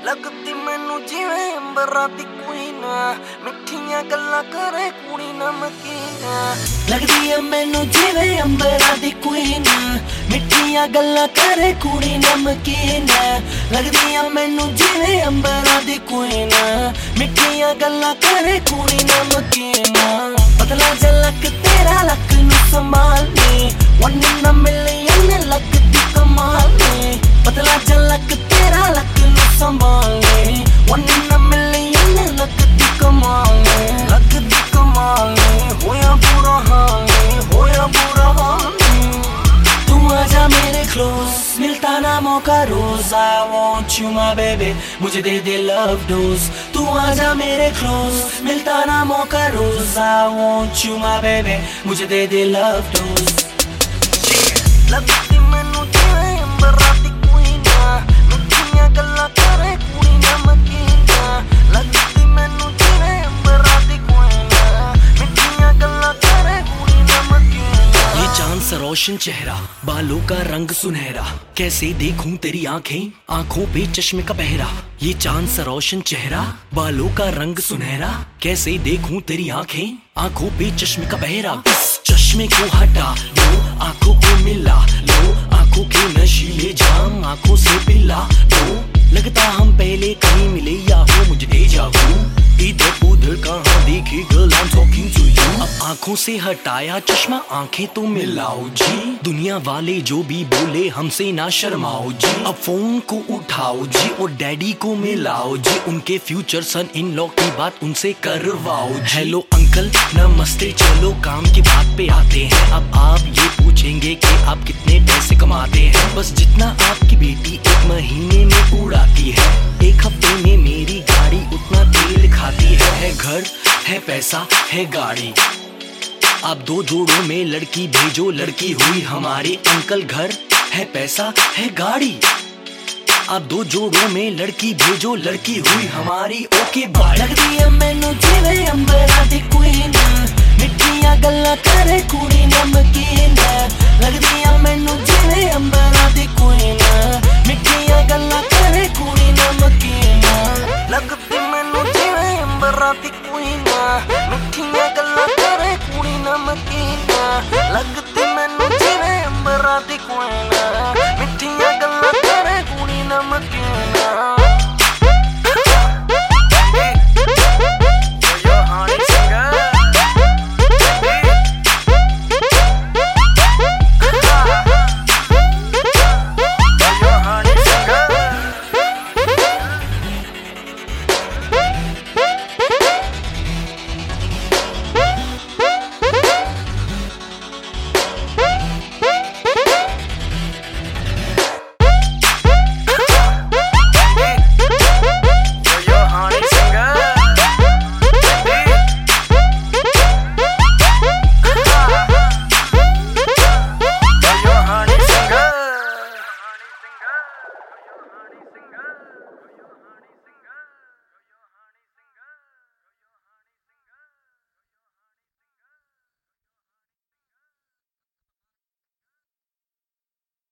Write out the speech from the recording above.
लगती मैनू जिवें अंबरां दी क्वीन, मिठियां गल्लां करे कुड़ी नमकीन। लगदी है मैनू जिवें अंबरां दी क्वीन, मिठियां गल्लां करे कुड़ी नमकीन। लगदी है मैनू जिवें अंबरां दी क्वीन, मिठियां गल्लां करे कुड़ी नमकीन। पतला झलक तेरा लक नू संभालनी, वन इन अ मिलियन लगदी कमाल नी। पतला झलक तेरा लक नू संभालनी, वन इन अ मिलियन लगदी कमाल नी। लगदी कमाल नी, होया बुरा हाल नी, होया बुरा हाल नी। तू आजा मेरे क्लोज, मिलता ना मौका रोज। I want you my baby, मुझे दे दे love dose। तू आजा मेरे क्लोज, मिलता ना मौका रोज। I want you my baby, मुझे दे दे love dose। लगती मैनू जिवें अंबरां दी क्वीन, मिठियां गल्लां करे कुड़ी नमकीन। लगती मैनू जिवें अंबरां दी क्वीन, मिठियां गल्लां करे कुड़ी नमकीन। ये चांद सा रोशन चेहरा, बालों का रंग सुनहरा, कैसे देखूं तेरी आंखें, आंखों पे चश्मे का पहरा। ये चांद सा रोशन चेहरा, बालों का रंग सुनहरा, कैसे देखूं तेरी आंखें, आंखों पे चश्मे का पहरा। इस चश्मे को हटा लो, आंखों को मिला लो, आंखों के नशीले जाम आंखों से पिला लो। लगता हम पहले कहीं मिले या हो मुझे डेजा वू, इधर उधर कहाँ देखी girl I am talking to you. अब आंखों से हटाया चश्मा, आंखें तो मिलाओ जी। दुनिया वाले जो भी बोले हमसे ना शर्माओ जी। अब फोन को उठाओ जी और डैडी को मिलाओ जी, उनके फ्यूचर सन इन लॉ की बात उनसे करवाओ जी। हेलो अंकल नमस्ते, चलो काम की बात पे आते हैं। अब आप ये पूछेंगे कि आप कितने पैसे कमाते हैं। बस जितना आपकी बेटी एक महीने में उड़ाती है, एक हफ्ते में मेरी गाड़ी उतना तेल खाती है। घर है पैसा है गाड़ी, आप दो जोड़ों में लड़की भेजो, लड़की हुई हमारी। अंकल घर है पैसा है गाड़ी, आप दो जोड़ों में लड़की भेजो, लड़की हुई हमारी। Okay bye. लगदी है मैनू जिवें अंबरां दी क्वीन, मिठियां गल्लां करे कुड़ी नमकीन। लगदी है मैनू जिवें अंबरां दी क्वीन, मिठियां गल्लां करे कुड़ी नमकीन। लगदी मैनू जिवें अंबरां दी क्वीन, मिठियां गल्लां करे कुड़ी नमकीन। लगदी